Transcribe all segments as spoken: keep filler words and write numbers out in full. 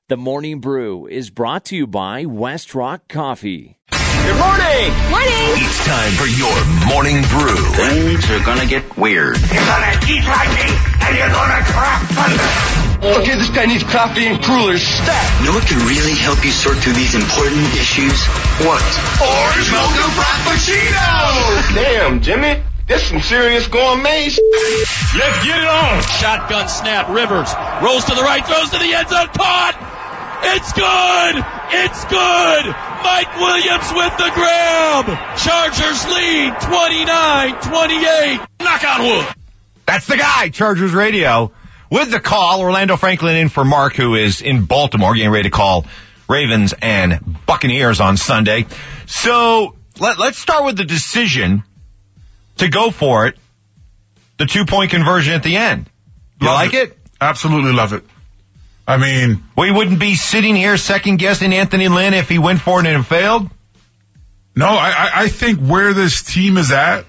The Morning Brew is brought to you by West Rock Coffee. Good morning! Morning! It's time for your Morning Brew. Things are gonna get weird. You're gonna eat lightning, and you're gonna crack thunder. Okay, this guy needs coffee and crullers. Stat! You know what can really help you sort through these important issues? What? Orange mocha frappuccino! Damn, Jimmy. This some serious gourmet. Let's get it on. Shotgun snap. Rivers rolls to the right, throws to the end zone. Caught. It's good. It's good. Mike Williams with the grab. Chargers lead twenty-nine twenty-eight. Knock on wood. That's the guy, Chargers Radio. With the call, Orlando Franklin in for Mark, who is in Baltimore, getting ready to call Ravens and Buccaneers on Sunday. So let, let's start with the decision to go for it, the two-point conversion at the end. You love like it? it? Absolutely love it. I mean... We wouldn't be sitting here second-guessing Anthony Lynn if he went for it and it failed? No, I, I think where this team is at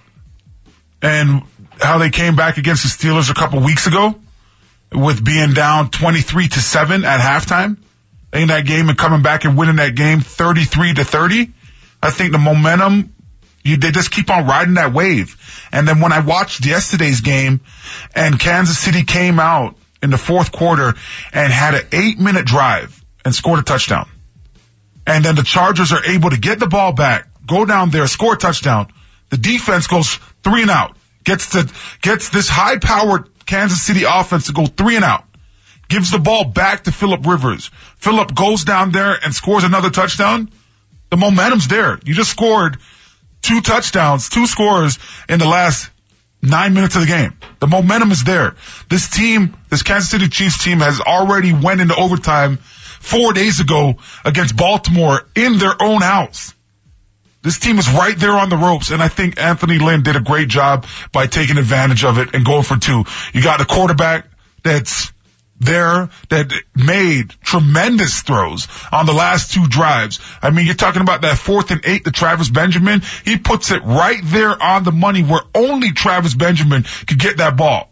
and how they came back against the Steelers a couple weeks ago with being down twenty-three to seven at halftime in that game and coming back and winning that game thirty-three to thirty, I think the momentum... You, they just keep on riding that wave. And then when I watched yesterday's game and Kansas City came out in the fourth quarter and had an eight-minute drive and scored a touchdown. And then the Chargers are able to get the ball back, go down there, score a touchdown. The defense goes three and out, gets to, gets this high-powered Kansas City offense to go three and out, gives the ball back to Phillip Rivers. Phillip goes down there and scores another touchdown. The momentum's there. You just scored two touchdowns, two scores in the last nine minutes of the game. The momentum is there. This team, this Kansas City Chiefs team has already went into overtime four days ago against Baltimore in their own house. This team is right there on the ropes, and I think Anthony Lynn did a great job by taking advantage of it and going for two. You got a quarterback that's there that made tremendous throws on the last two drives. I mean, you're talking about that fourth and eight to Travis Benjamin. He puts it right there on the money where only Travis Benjamin could get that ball.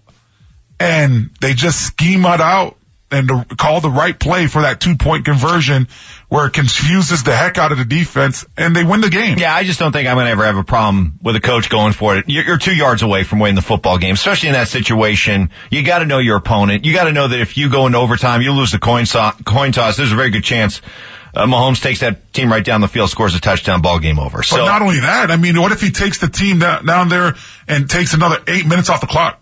And they just scheme it out and to call the right play for that two-point conversion where it confuses the heck out of the defense, and they win the game. Yeah, I just don't think I'm going to ever have a problem with a coach going for it. You're two yards away from winning the football game, especially in that situation. You got to know your opponent. You got to know that if you go into overtime, you lose the coin, so- coin toss, there's a very good chance uh, Mahomes takes that team right down the field, scores a touchdown, ball game over. So, but not only that, I mean, what if he takes the team down, down there and takes another eight minutes off the clock?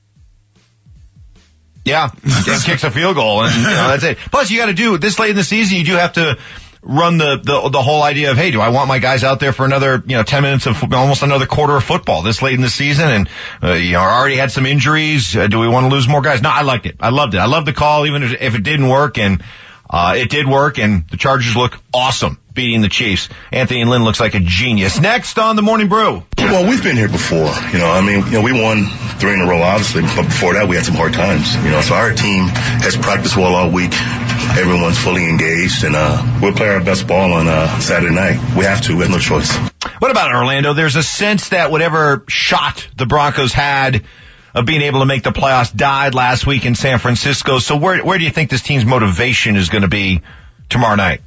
Yeah, and kicks a field goal, and you know, that's it. Plus, you got to do this late in the season. You do have to run the, the the whole idea of, hey, do I want my guys out there for another, you know, ten minutes of almost another quarter of football this late in the season? And uh, you know, already had some injuries. Uh, do we want to lose more guys? No, I liked it. I loved it. I loved the call, even if, if it didn't work, and uh it did work. And the Chargers look awesome beating the Chiefs. Anthony Lynn looks like a genius. Next on the Morning Brew. Well, we've been here before. You know, I mean, you know, we won three in a row, obviously, but before that, we had some hard times. You know, so our team has practiced well all week. Everyone's fully engaged, and uh we'll play our best ball on uh Saturday night. We have to. We have no choice. What about Orlando? There's a sense that whatever shot the Broncos had of being able to make the playoffs died last week in San Francisco. So where where do you think this team's motivation is going to be tomorrow night?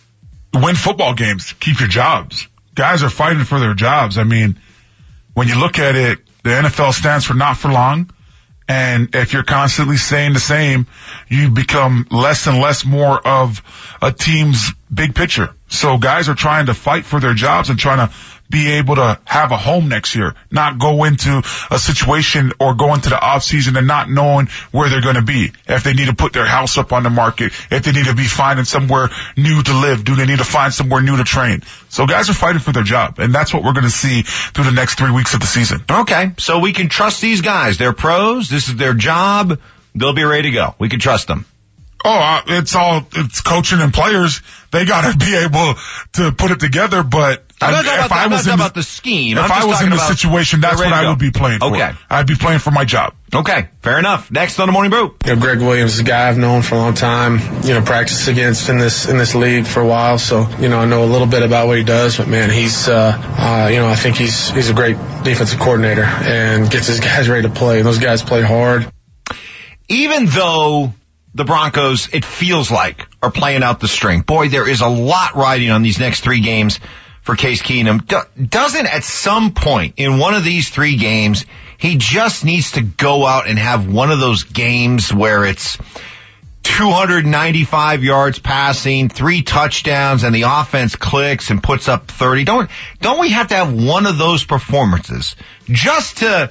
Win football games, keep your jobs. Guys are fighting for their jobs. I mean, when you look at it, the N F L stands for not for long. And if you're constantly saying the same, you become less and less more of a team's big picture. So guys are trying to fight for their jobs and trying to be able to have a home next year, not go into a situation or go into the off season and not knowing where they're going to be. If they need to put their house up on the market, if they need to be finding somewhere new to live, do they need to find somewhere new to train? So guys are fighting for their job, and that's what we're going to see through the next three weeks of the season. Okay, so we can trust these guys. They're pros. This is their job. They'll be ready to go. We can trust them. Oh, uh, it's all, it's coaching and players. They got to be able to put it together, but I'm not I, talking, if about, I I'm was not in about the, the scheme. If I'm I just was in the situation, that's what I would be playing for. Okay. I'd be playing for my job. Okay, fair enough. Next on the Morning Brew. You know, Greg Williams is a guy I've known for a long time, you know, practiced against in this in this league for a while. So, you know, I know a little bit about what he does, but man, he's, uh, uh, you know, I think he's he's a great defensive coordinator and gets his guys ready to play. And those guys play hard. Even though the Broncos, it feels like, are playing out the string. Boy, there is a lot riding on these next three games for Case Keenum. Do- doesn't at some point in one of these three games, he just needs to go out and have one of those games where it's two hundred ninety-five yards passing, three touchdowns, and the offense clicks and puts up thirty. Don't, don't we have to have one of those performances just to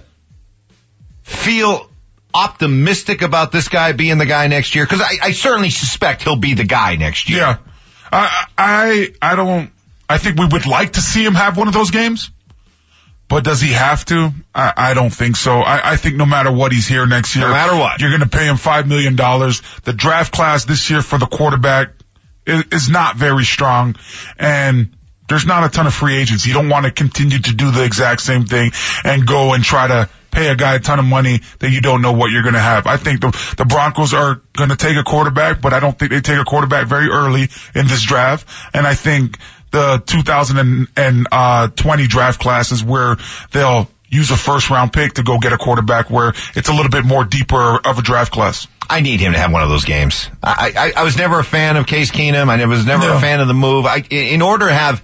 feel optimistic about this guy being the guy next year? Because I, I certainly suspect he'll be the guy next year. Yeah. I, I, I don't, I think we would like to see him have one of those games. But does he have to? I, I don't think so. I, I think no matter what, he's here next year. No matter what. You're going to pay him five million dollars. The draft class this year for the quarterback is, is not very strong. And there's not a ton of free agents. You don't want to continue to do the exact same thing and go and try to pay a guy a ton of money that you don't know what you're going to have. I think the, the Broncos are going to take a quarterback, but I don't think they take a quarterback very early in this draft. And I think the two thousand twenty draft classes where they'll use a first round pick to go get a quarterback where it's a little bit more deeper of a draft class. I need him to have one of those games. I, I, I was never a fan of Case Keenum. I was never no. a fan of the move. I, in order to have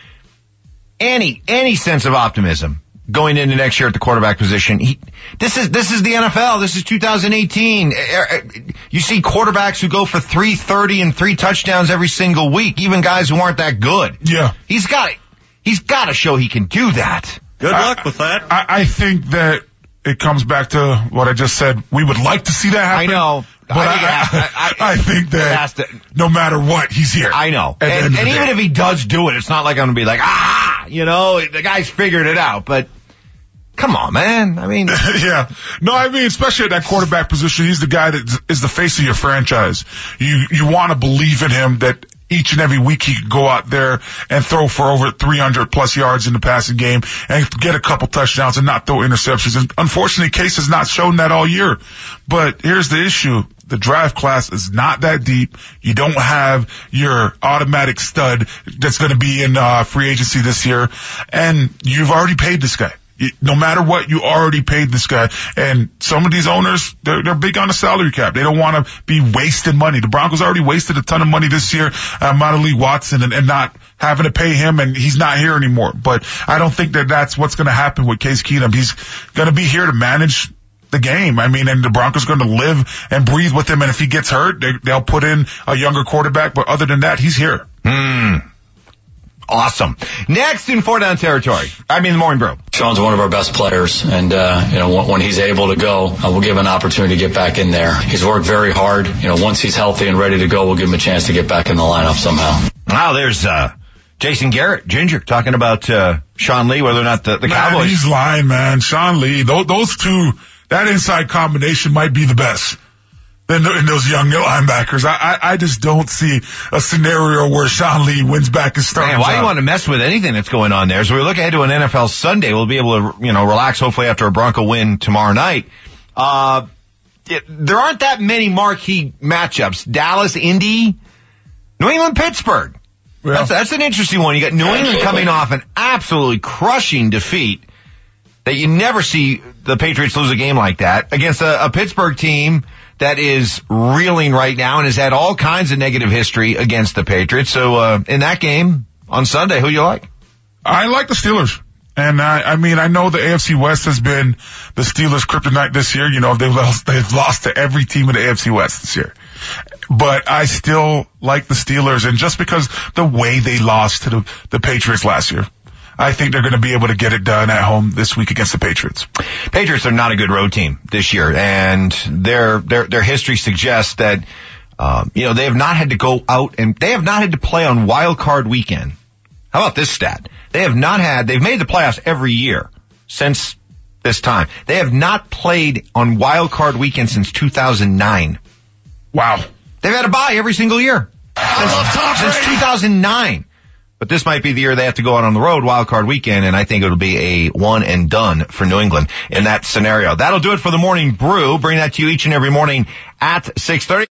any, any sense of optimism going into next year at the quarterback position, he, this is, this is the N F L. This is two thousand eighteen. You see quarterbacks who go for three thirty and three touchdowns every single week, even guys who aren't that good. Yeah. He's got it. He's got to show he can do that. Good I, luck with that. I, I think that it comes back to what I just said. We would like to see that happen. I know. But I, I, I, I, I think that to, no matter what, he's here. I know. And, and even if he does do it, it's not like I'm going to be like, ah, you know, the guy's figured it out. But come on, man. I mean. Yeah. No, I mean, especially at that quarterback position, he's the guy that is the face of your franchise. You, you want to believe in him that each and every week he can go out there and throw for over three hundred plus yards in the passing game and get a couple touchdowns and not throw interceptions. And unfortunately, Case has not shown that all year. But here's the issue. The draft class is not that deep. You don't have your automatic stud that's going to be in uh, free agency this year. And you've already paid this guy. No matter what, you already paid this guy. And some of these owners, they're, they're big on the salary cap. They don't want to be wasting money. The Broncos already wasted a ton of money this year, uh, Montalie Watson, and, and not having to pay him, and he's not here anymore. But I don't think that that's what's going to happen with Case Keenum. He's going to be here to manage the game. I mean, and the Broncos are going to live and breathe with him. And if he gets hurt, they, they'll put in a younger quarterback. But other than that, he's here. Hmm. Awesome. Next in Four Down territory, I mean the Morning Brew. Sean's one of our best players, and uh, you know when, when he's able to go, uh, we'll give him an opportunity to get back in there. He's worked very hard. You know, once he's healthy and ready to go, we'll give him a chance to get back in the lineup somehow. Wow, there's uh, Jason Garrett, Ginger, talking about uh, Sean Lee, whether or not the, the man, Cowboys. He's lying, man. Sean Lee, those, those two, that inside combination might be the best. In those young linebackers, I, I, I just don't see a scenario where Sean Lee wins back his starting Man, why job. do you want to mess with anything that's going on there? As we look ahead to an N F L Sunday, we'll be able to, you know, relax hopefully after a Bronco win tomorrow night. Uh, it, there aren't that many marquee matchups. Dallas, Indy, New England, Pittsburgh. Yeah. That's, that's an interesting one. You got New England coming off an absolutely crushing defeat that you never see the Patriots lose a game like that against a, a Pittsburgh team that is reeling right now and has had all kinds of negative history against the Patriots. So, uh, in that game on Sunday, who you like? I like the Steelers. And I, I mean, I know the A F C West has been the Steelers' kryptonite this year. You know, they've lost, they've lost to every team in the A F C West this year. But I still like the Steelers. And just because the way they lost to the, the Patriots last year, I think they're going to be able to get it done at home this week against the Patriots. Patriots are not a good road team this year, and their their their history suggests that um, you know they have not had to go out and they have not had to play on wild card weekend. How about this stat? They have not had. They've made the playoffs every year since this time. They have not played on wild card weekend since two thousand nine. Wow. They've had a bye every single year since, since two thousand nine. But this might be the year they have to go out on the road, wild card weekend, and I think it'll be a one and done for New England in that scenario. That'll do it for the Morning Brew. Bring that to you each and every morning at six thirty.